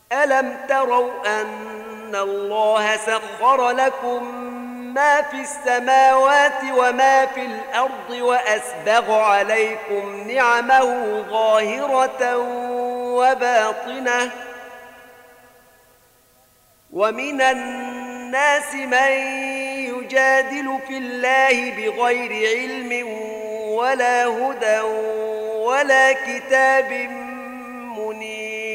ألم تروا أن الله سخر لكم ما في السماوات وما في الأرض وأسبغ عليكم نعمه ظاهرة وباطنة ومن الناس من يجادل في الله بغير علم ولا هدى ولا كتاب منير